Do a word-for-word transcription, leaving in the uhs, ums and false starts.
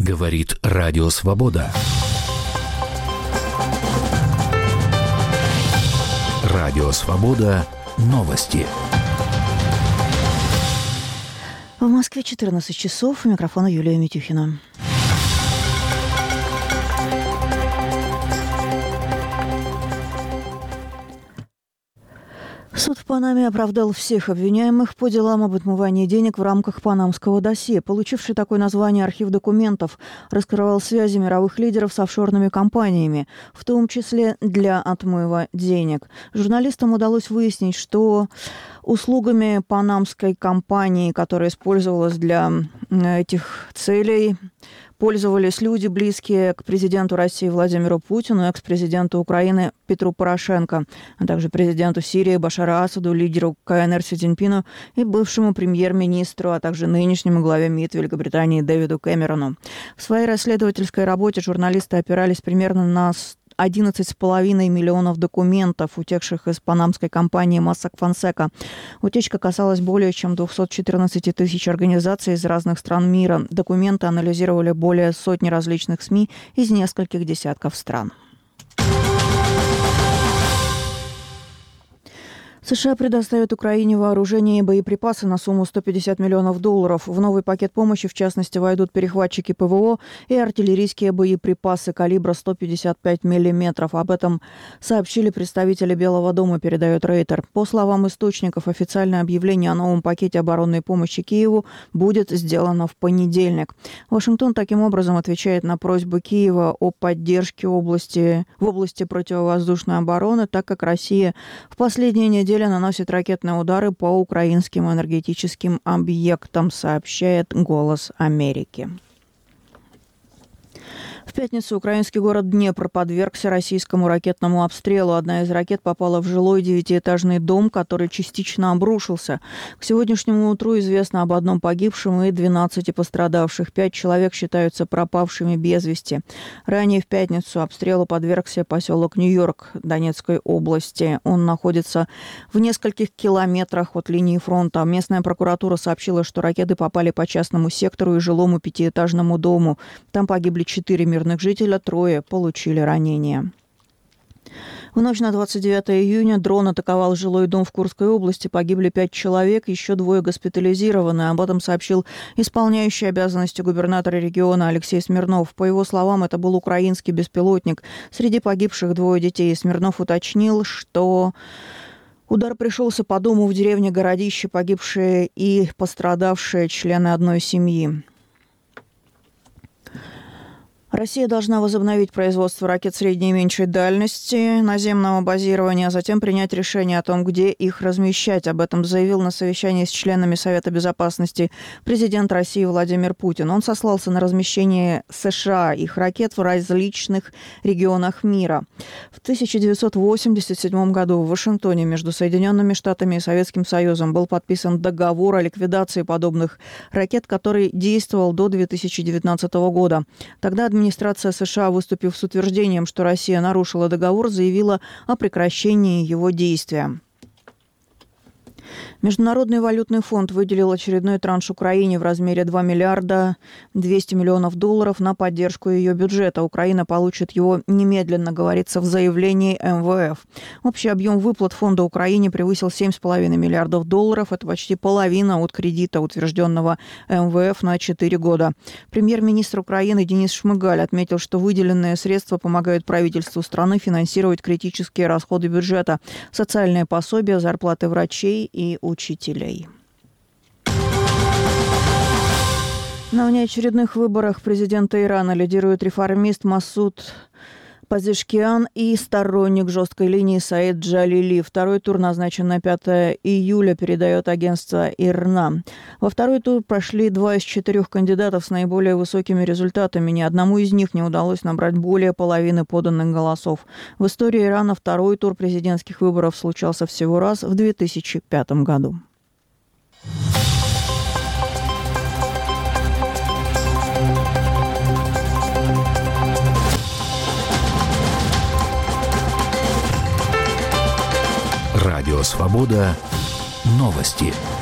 Говорит Радио Свобода. Радио Свобода. Новости. В Москве четырнадцать часов. У микрофона Юлия Митюхина. Суд в Панаме оправдал всех обвиняемых по делам об отмывании денег в рамках панамского досье. Получивший такое название архив документов раскрывал связи мировых лидеров с офшорными компаниями, в том числе для отмыва денег. Журналистам удалось выяснить, что услугами панамской компании, которая использовалась для этих целей, пользовались люди, близкие к президенту России Владимиру Путину, экс-президенту Украины Петру Порошенко, а также президенту Сирии Башару Асаду, лидеру КНР Си Цзиньпину и бывшему премьер-министру, а также нынешнему главе МИД Великобритании Дэвиду Кэмерону. В своей расследовательской работе журналисты опирались примерно на одиннадцать с половиной миллионов документов, утекших из панамской компании Mossack Fonseca. Утечка касалась более чем двести четырнадцать тысяч организаций из разных стран мира. Документы анализировали более сотни различных СМИ из нескольких десятков стран. США предоставят Украине вооружение и боеприпасы на сумму сто пятьдесят миллионов долларов. В новый пакет помощи, в частности, войдут перехватчики ПВО и артиллерийские боеприпасы калибра сто пятьдесят пять миллиметров. Об этом сообщили представители Белого дома, передает Рейтер. По словам источников, официальное объявление о новом пакете оборонной помощи Киеву будет сделано в понедельник. Вашингтон таким образом отвечает на просьбу Киева о поддержке области, в области противовоздушной обороны, так как Россия в последние недели наносит ракетные удары по украинским энергетическим объектам, сообщает «Голос Америки». В пятницу украинский город Днепр подвергся российскому ракетному обстрелу. Одна из ракет попала в жилой девятиэтажный дом, который частично обрушился. К сегодняшнему утру известно об одном погибшем и двенадцати пострадавших. Пять человек считаются пропавшими без вести. Ранее в пятницу обстрелу подвергся поселок Нью-Йорк Донецкой области. Он находится в нескольких километрах от линии фронта. Местная прокуратура сообщила, что ракеты попали по частному сектору и жилому пятиэтажному дому. Там погибли четыре мирных жителя, трое получили ранения. В ночь на двадцать девятое июня дрон атаковал жилой дом в Курской области. Погибли пять человек, еще двое госпитализированы. Об этом сообщил исполняющий обязанности губернатора региона Алексей Смирнов. По его словам, это был украинский беспилотник. Среди погибших двое детей. Смирнов уточнил, что удар пришелся по дому в деревне Городище, погибшие и пострадавшие члены одной семьи. Россия должна возобновить производство ракет средней и меньшей дальности наземного базирования, а затем принять решение о том, где их размещать. Об этом заявил на совещании с членами Совета Безопасности президент России Владимир Путин. Он сослался на размещение США их ракет в различных регионах мира. В тысяча девятьсот восемьдесят седьмом году в Вашингтоне между Соединенными Штатами и Советским Союзом был подписан договор о ликвидации подобных ракет, который действовал до две тысячи девятнадцатого года. Тогда администрация Администрация США, выступив с утверждением, что Россия нарушила договор, заявила о прекращении его действия. Международный валютный фонд выделил очередной транш Украине в размере два миллиарда двести миллионов долларов на поддержку ее бюджета. Украина получит его немедленно, говорится в заявлении эм вэ эф. Общий объем выплат фонда Украине превысил семь с половиной миллиардов долларов. Это почти половина от кредита, утвержденного эм вэ эф на четыре года. Премьер-министр Украины Денис Шмыгаль отметил, что выделенные средства помогают правительству страны финансировать критические расходы бюджета, социальные пособия, зарплаты врачей и учителей. На внеочередных выборах президента Ирана лидирует реформист Масуд Пазешкиан и сторонник жесткой линии Саид Джалили. Второй тур назначен на пятое июля, передает агентство ИРНА. Во второй тур прошли два из четырех кандидатов с наиболее высокими результатами. Ни одному из них не удалось набрать более половины поданных голосов. В истории Ирана второй тур президентских выборов случался всего раз в две тысячи пятом году. Радио Свобода. Новости.